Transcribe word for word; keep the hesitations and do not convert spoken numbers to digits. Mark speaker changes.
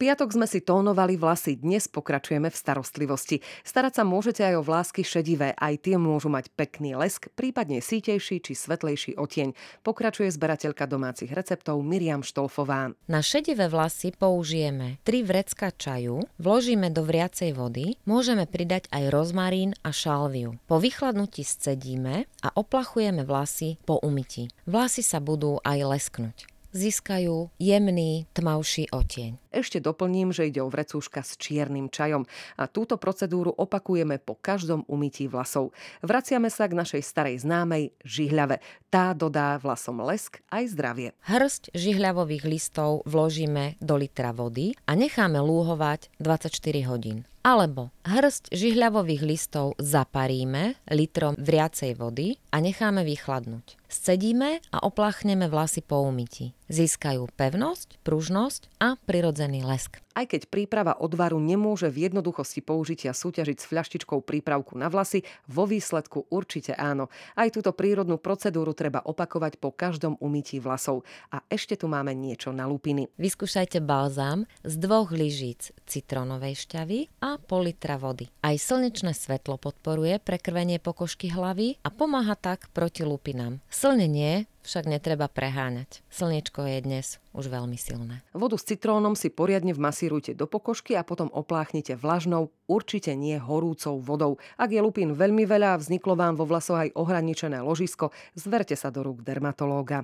Speaker 1: piatok sme si tónovali vlasy, dnes pokračujeme v starostlivosti. Starať sa môžete aj o vlásky šedivé, aj tie môžu mať pekný lesk, prípadne sítejší či svetlejší odtieň. Pokračuje zberateľka domácich receptov Miriam Štolfová.
Speaker 2: Na šedivé vlasy použijeme tri vrecká čaju, vložíme do vriacej vody, môžeme pridať aj rozmarín a šalviu. Po vychladnutí scedíme a oplachujeme vlasy po umytí. Vlasy sa budú aj lesknúť. Získajú jemný, tmavší odtieň.
Speaker 1: Ešte doplním, že ide o vrecúška s čiernym čajom a túto procedúru opakujeme po každom umytí vlasov. Vraciame sa k našej starej známej žihľave. Tá dodá vlasom lesk aj zdravie.
Speaker 2: Hrst žihľavových listov vložíme do litra vody a necháme lúhovať dvadsaťštyri hodín. Alebo hrst žihľavových listov zaparíme litrom vriacej vody a necháme vychladnúť. Scedíme a opláchneme vlasy po umytí. Získajú pevnosť, pružnosť a prirodzený lesk.
Speaker 1: Aj keď príprava odvaru nemôže v jednoduchosti použitia súťažiť s fľaštičkou prípravku na vlasy, vo výsledku určite áno. Aj túto prírodnú procedúru treba opakovať po každom umytí vlasov. A ešte tu máme niečo na lupiny.
Speaker 2: Vyskúšajte balzám z dvoch lyžíc citrónovej šťavy a pol litra vody. Aj slnečné svetlo podporuje prekrvenie pokožky hlavy a pomáha tak proti lupinám. Slnenie však netreba preháňať. Slniečko je dnes už veľmi silné.
Speaker 1: Vodu s citrónom si poriadne vmasírujte do pokožky a potom opláchnite vlažnou, určite nie horúcou vodou. Ak je lupín veľmi veľa a vzniklo vám vo vlasoch aj ohraničené ložisko, zverte sa do rúk dermatológa.